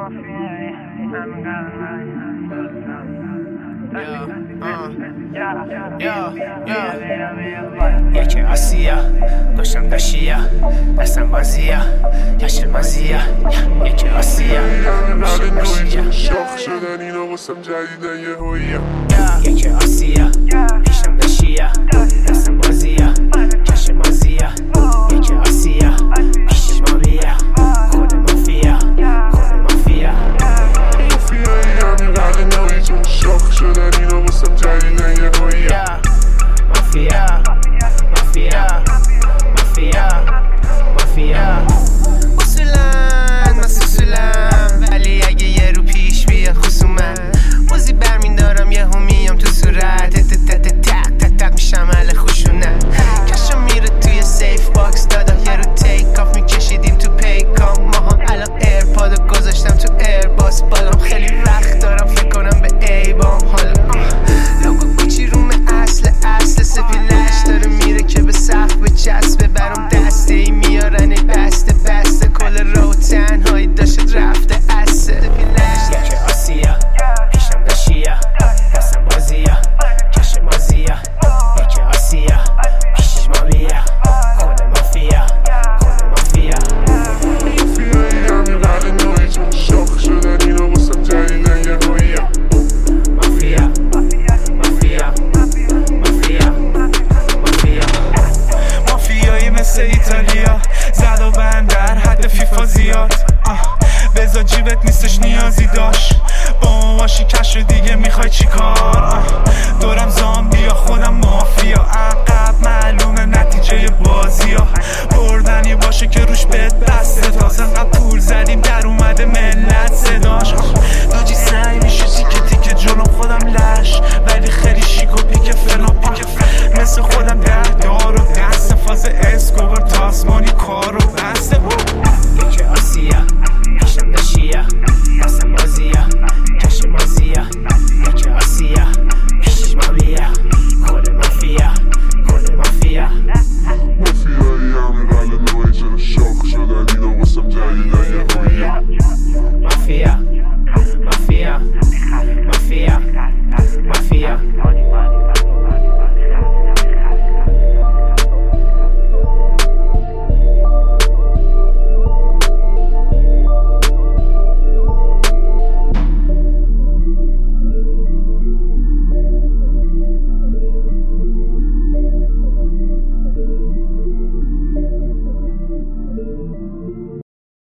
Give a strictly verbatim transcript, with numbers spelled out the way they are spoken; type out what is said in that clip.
یکی آسیا گوشم داشتیا دستم بازیا یاشر مازیا یکی آسیا گوشم داشتیا شاخ شدن اینا واسم جدیدن یه هویه یکی آسیا پیشم داشتیا دستم بازیا یاشر مازیا یکی آسیا پیش ما بیا خود مافیا خود مافیا مافیا همین قرد نوی چون شاخ شدن اینا واسم جدیدن یه هویه مافیا مافیا مافیا مافیا اصولن من سوسولم ولی اگه یه رو پیش بیاد خصومت موزی برمین دارم یه همیم تو صورت تک تک تک تک میشم اهل خشونت کشم میره توی سیف باکس دادا یه رو تیک آف میکشیدیم تو پیکام ما هم الان ایرپادو گذاشتم تو ایرباس بالام خیلی وقت دارم فکر کنم به ایبام حالا لوگو گوچی روم اصل اصل سپیلش داره میره که به سقف به چسبه برام دسته ای میارن ای بسته بسته کل رو تنهایی داشت رفته اسه یکی آسیا پیشم داشتیا دستم بازیا کش مازیا یکی آسیا پیش ما بیا خود مافیا خود مافیا مافیایی همین قرد نوی چون شاخ شدن اینا واسم جدیدن یه هویه مافیا مافیا مافیا مافیا مافیایی مثل ایتالیا زد و بند در حد فیفا زیاد بزا جیبت نیستش نیازی داشت با ما باشی کش دیگه میخوای چی کار دورم زامبیا خودم مافیا عقب معلومه نتیجه بازی ها بردنی باشه که روش بهت بسته تازه قد پول زدیم در اومده ملت